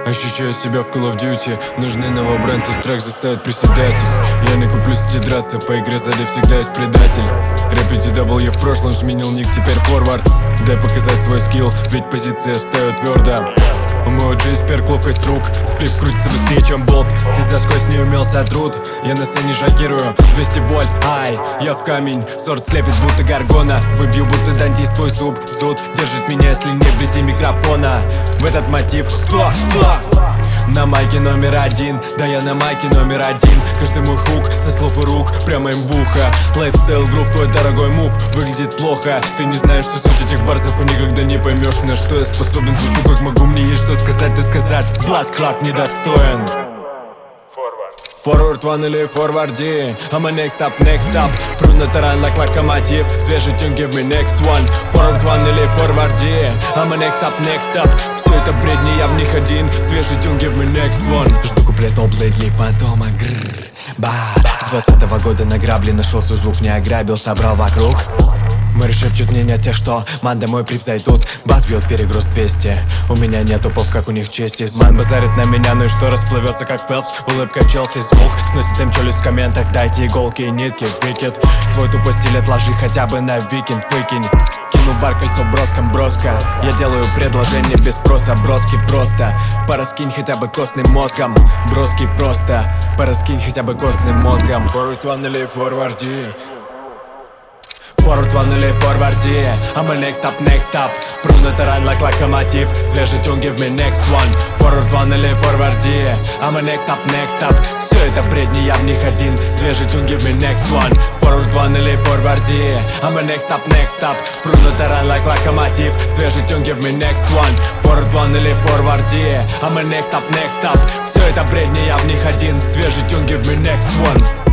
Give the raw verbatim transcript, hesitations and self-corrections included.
Ощущаю себя в Call of Duty. Нужны новобранцы, страх заставит приседать их. Я не куплюсь идти драться, по игре сзади всегда есть предатель. Рэп дабл я в прошлом сменил ник, теперь форвард. Дай показать свой скилл, ведь позиция стою твердо. У моего джей сперк ловкость рук, сплив крутится быстрее, чем болт. Ты за сквозь не умел сотрут, я на сцене шокирую. Двести вольт, ай, я в камень. Сорт слепит, будто гаргона. Выбью, будто дантист, твой зуб. Зуд держит меня, если не вблизи микрофона. В этот мотив кто? Кто? На майке номер один, да я на майке номер один. Каждый мой хук со слов и рук прямо им в ухо. Лайфстайл грув, твой дорогой мув выглядит плохо. Ты не знаешь всю суть этих барсов и никогда не поймешь, на что я способен. Звучу как могу, мне есть что сказать, ты сказать. Блад клад недостоин. Форвард ван или форварди, I'm a next up, next up. Пру на таран like локомотив, свежий тюн, give me next one. Форвард ван или форварди, I'm a next up, next up. Все это бредни, я в них один, свежий тюн, give me next one. Жду куплет облэдли фантома, грррр, ба. С двадцатого года на грабли нашел свой звук, не ограбил, собрал вокруг. Мэри шепчут мне не те, что ман домой превзойдут. Бас бьет перегруз двести. У меня нет тупов, как у них чести. Ман базарит на меня, ну и что, расплывется как Фелпс. Улыбка Челси, звук сносит им челюсть в комментах. Дайте иголки и нитки, выкид. Свой тупой стиль отложи хотя бы на викенд, выкинь. Кину бар, кольцо броском, броско. Я делаю предложение без спроса, броски просто. Пораскинь хотя бы костным мозгом. Броски просто. Пораскинь хотя бы костным мозгом. Форвард ван или форварди. Форвард ван или форварди, I'm a next up, next up. Пру на таран like локомотив, свежий тюн, give me next one. Форвард ван или форварди, I'm a next up, next up. Все это бредни, я в них один, свежий тюн, give me next one. Форвард ван или форварди, I'm a next up, next up. Пру на таран like локомотив, свежий тюн, give me next one. Форвард ван или форварди, I'm a next up, next up. Все это бредни, я в них один, свежий тюн, give me next one.